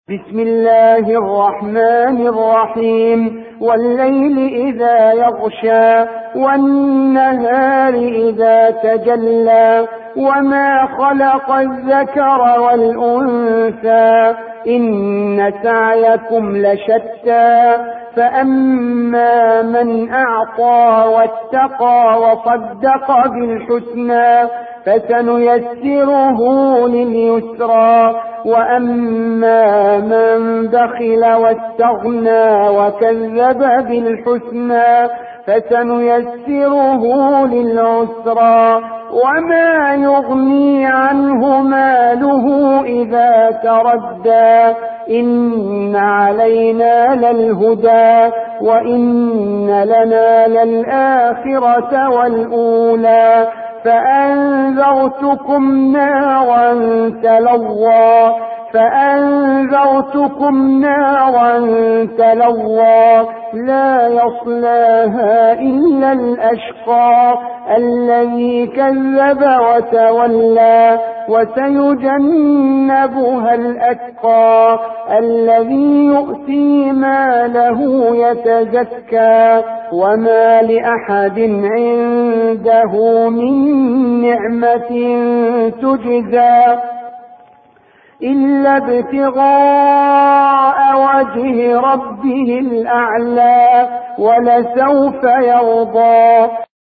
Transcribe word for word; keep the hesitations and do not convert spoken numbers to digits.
بسم الله الرحمن الرحيم والليل إذا يغشى والنهار إذا تجلى وما خلق الذكر والأنثى إن سعيكم لشتى فأما من أعطى واتقى وصدق بالحسنى فسنيسره لليسرى وأما من بخل واستغنى وكذب بالحسنى فسنيسره للعسرى وما يغني عنه ماله إذا تردى إن علينا للهدى وإن لنا للآخرة والأولى فأنذرتكم نارا تلظى فأنذرتكم نارا تلظى لا يصلاها إلا الأشقى الذي كذب وتولى وسيجنبها الأتقى الذي يؤتي ماله يتزكى وما لأحد عنده من نعمة تجزى إلا ابتغاء وجه ربه الأعلى ولسوف يرضى.